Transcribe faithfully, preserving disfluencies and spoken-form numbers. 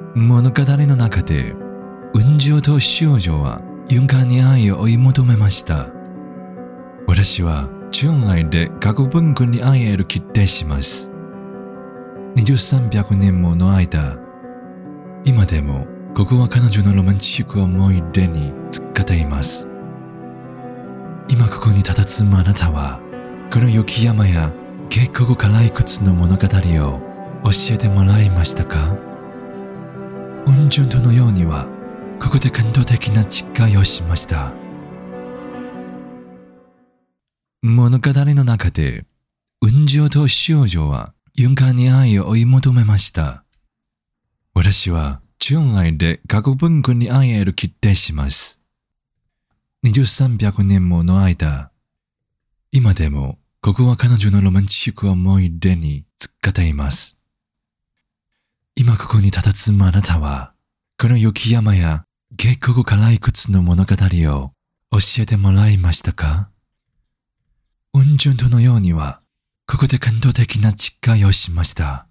物語の中で、雲上と少女は勇敢に愛を追い求めました。私は純愛で核文君に会える決定します。にせんさんびゃくねんもの間、今でもここは彼女のロマンチック思い出に使っています。今ここに佇むあなたは、この雪山や渓谷からいくつの物語を教えてもらいましたか？雲上とのようには、ここで感動的な誓いをしました。物語の中で、雲上と少女は勇敢に愛を追い求めました。私は純愛で核文君に会える決定します。にせんさんびゃくねんもの間、今でもここは彼女のロマンチック思い出に使っています。今ここに佇むあなたは、この雪山や渓谷からいくつの物語を教えてもらいましたか？雲上とのようには、ここで感動的な誓いをしました。